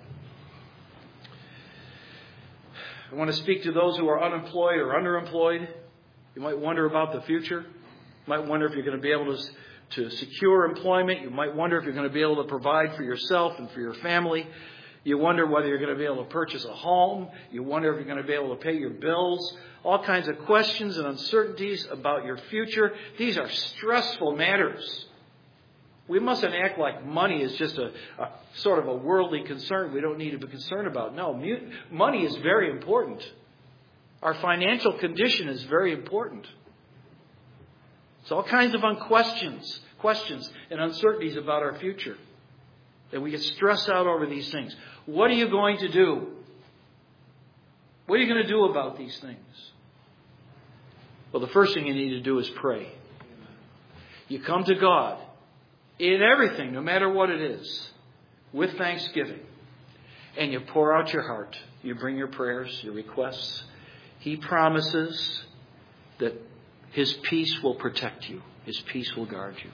[SPEAKER 1] I want to speak to those who are unemployed or underemployed. You might wonder about the future. You might wonder if you're going to be able to secure employment. You might wonder if you're going to be able to provide for yourself and for your family. You wonder whether you're going to be able to purchase a home. You wonder if you're going to be able to pay your bills. All kinds of questions and uncertainties about your future. These are stressful matters. We mustn't act like money is just a sort of a worldly concern we don't need to be concerned about. No, money is very important. Our financial condition is very important. It's all kinds of questions and uncertainties about our future. And we get stressed out over these things. What are you going to do? What are you going to do about these things? Well, the first thing you need to do is pray. You come to God in everything, no matter what it is, with thanksgiving. And you pour out your heart. You bring your prayers, your requests. He promises that His peace will protect you. His peace will guard you.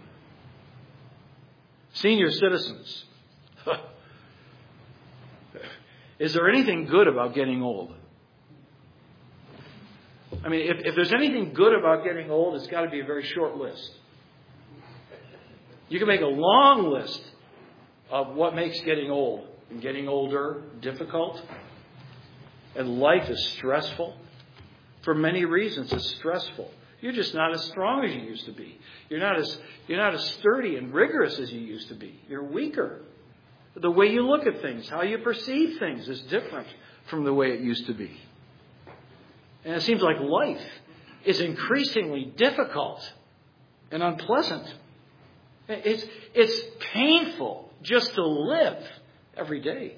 [SPEAKER 1] Senior citizens, is there anything good about getting old? I mean, if there's anything good about getting old, it's got to be a very short list. You can make a long list of what makes getting old and getting older difficult. And life is stressful. For many reasons, it's stressful. You're just not as strong as you used to be. You're not as sturdy and rigorous as you used to be. You're weaker. The way you look at things, how you perceive things is different from the way it used to be. And it seems like life is increasingly difficult and unpleasant. It's painful just to live every day.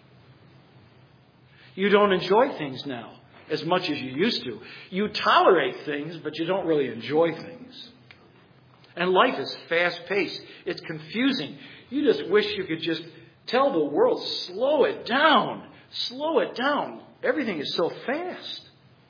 [SPEAKER 1] You don't enjoy things now as much as you used to. You tolerate things, but you don't really enjoy things. And life is fast-paced. It's confusing. You just wish you could just tell the world, slow it down. Slow it down. Everything is so fast.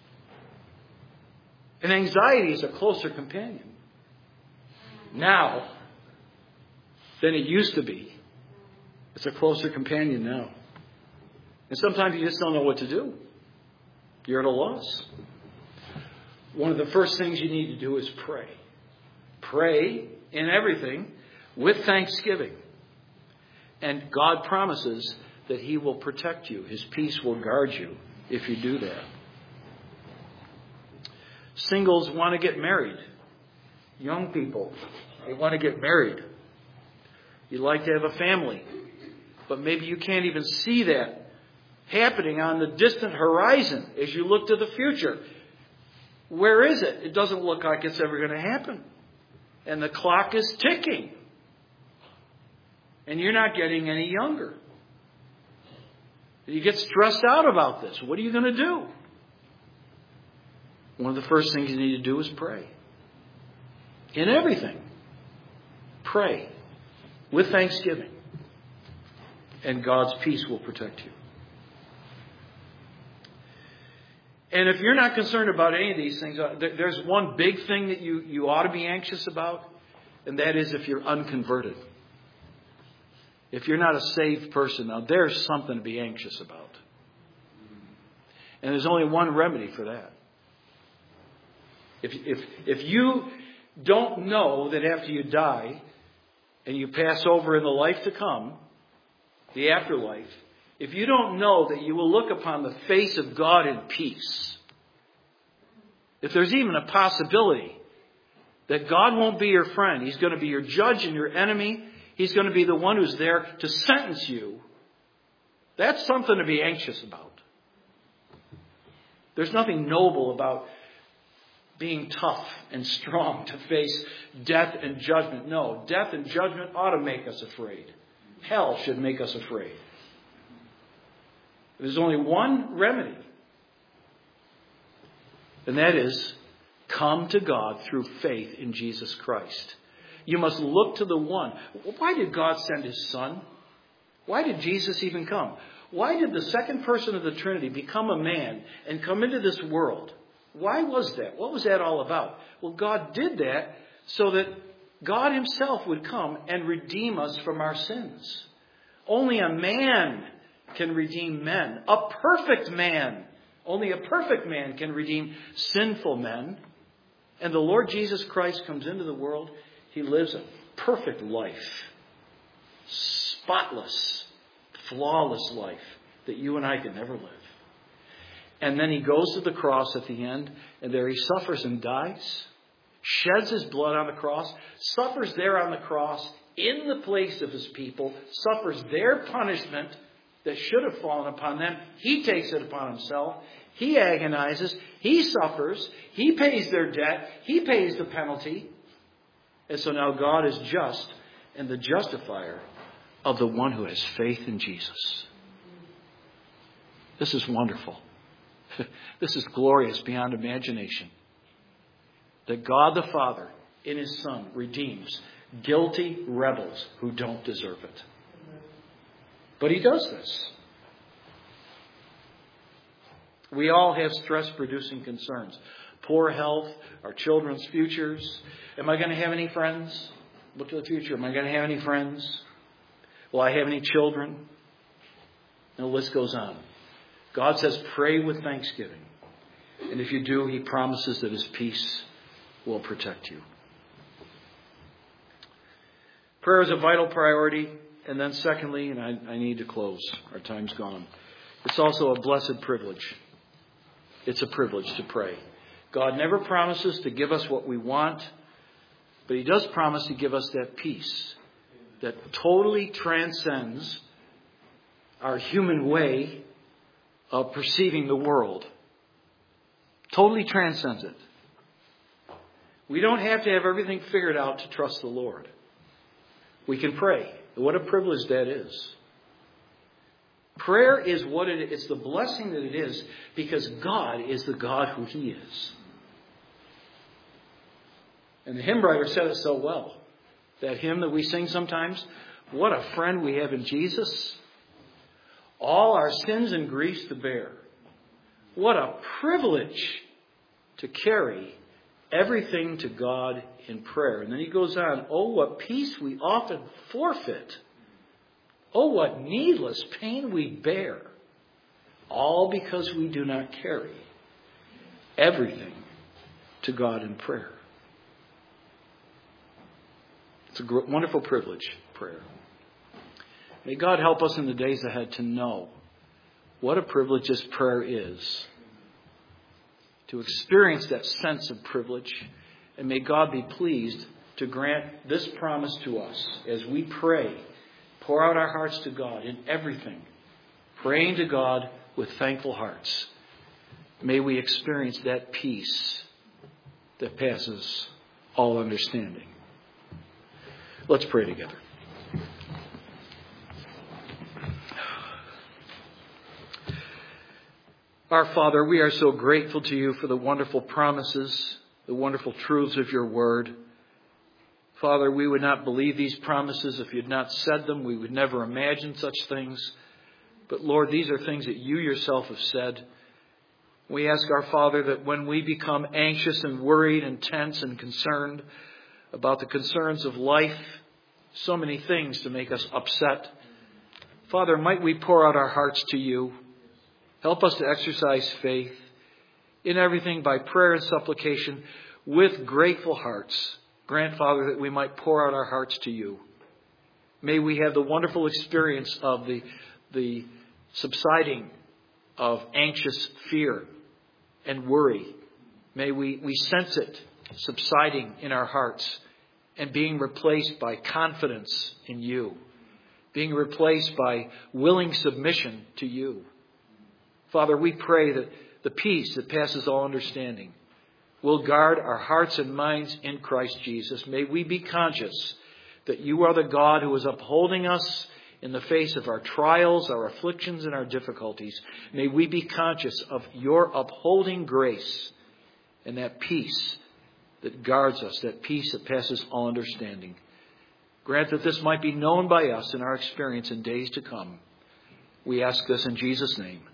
[SPEAKER 1] And anxiety is a closer companion now than it used to be. It's a closer companion now. And sometimes you just don't know what to do. You're at a loss. One of the first things you need to do is pray. Pray in everything with thanksgiving. And God promises that He will protect you. His peace will guard you if you do that. Singles want to get married. Young people, they want to get married. You'd like to have a family. But maybe you can't even see that happening on the distant horizon as you look to the future. Where is it? It doesn't look like it's ever going to happen. And the clock is ticking. And you're not getting any younger. You get stressed out about this. What are you going to do? One of the first things you need to do is pray. In everything. Pray. With thanksgiving. And God's peace will protect you. And if you're not concerned about any of these things, there's one big thing that you ought to be anxious about. And that is if you're unconverted. If you're not a saved person, now there's something to be anxious about. And there's only one remedy for that. If you don't know that after you die and you pass over in the life to come, the afterlife, if you don't know that you will look upon the face of God in peace, if there's even a possibility that God won't be your friend, He's going to be your judge and your enemy, He's going to be the one who's there to sentence you, that's something to be anxious about. There's nothing noble about being tough and strong to face death and judgment. No, death and judgment ought to make us afraid. Hell should make us afraid. There's only one remedy. And that is, come to God through faith in Jesus Christ. You must look to the one. Why did God send His Son? Why did Jesus even come? Why did the second person of the Trinity become a man and come into this world? Why was that? What was that all about? Well, God did that so that God Himself would come and redeem us from our sins. Only a man can redeem men. A perfect man. Only a perfect man can redeem sinful men. And the Lord Jesus Christ comes into the world. He lives a perfect life. Spotless, flawless life that you and I can never live. And then He goes to the cross at the end, and there He suffers and dies, sheds His blood on the cross, suffers there on the cross in the place of His people, suffers their punishment that should have fallen upon them. He takes it upon Himself. He agonizes. He suffers. He pays their debt. He pays the penalty. And so now God is just and the justifier of the one who has faith in Jesus. This is wonderful. This is glorious beyond imagination. That God the Father, in His Son, redeems guilty rebels who don't deserve it. But He does this. We all have stress-producing concerns. Poor health, our children's futures. Am I going to have any friends? Look to the future. Am I going to have any friends? Will I have any children? And the list goes on. God says, pray with thanksgiving. And if you do, He promises that His peace will protect you. Prayer is a vital priority. And then secondly, and I need to close. Our time's gone. It's also a blessed privilege. It's a privilege to pray. God never promises to give us what we want, but He does promise to give us that peace that totally transcends our human way of perceiving the world. Totally transcends it. We don't have to have everything figured out to trust the Lord. We can pray. What a privilege that is. Prayer is what it is. It's the blessing that it is because God is the God who He is. And the hymn writer said it so well. That hymn that we sing sometimes, what a friend we have in Jesus. All our sins and griefs to bear. What a privilege to carry everything to God in prayer. And then he goes on, oh, what peace we often forfeit. Oh, what needless pain we bear. All because we do not carry everything to God in prayer. It's a wonderful privilege, prayer. May God help us in the days ahead to know what a privilege this prayer is. To experience that sense of privilege And may God be pleased to grant this promise to us as we pray, pour out our hearts to God in everything, praying to God with thankful hearts. May we experience that peace that passes all understanding. Let's pray together. Our Father, we are so grateful to you for the wonderful promises, the wonderful truths of your word. Father, we would not believe these promises if you had not said them. We would never imagine such things. But Lord, these are things that you yourself have said. We ask our Father that when we become anxious and worried and tense and concerned about the concerns of life, so many things to make us upset, Father, might we pour out our hearts to you. Help us to exercise faith in everything by prayer and supplication with grateful hearts. Grant, Father, that we might pour out our hearts to you. May we have the wonderful experience of the subsiding of anxious fear and worry. May we sense it subsiding in our hearts and being replaced by confidence in you, being replaced by willing submission to you. Father, we pray that the peace that passes all understanding will guard our hearts and minds in Christ Jesus. May we be conscious that you are the God who is upholding us in the face of our trials, our afflictions, and our difficulties. May we be conscious of your upholding grace and that peace that guards us, that peace that passes all understanding. Grant that this might be known by us in our experience in days to come. We ask this in Jesus' name.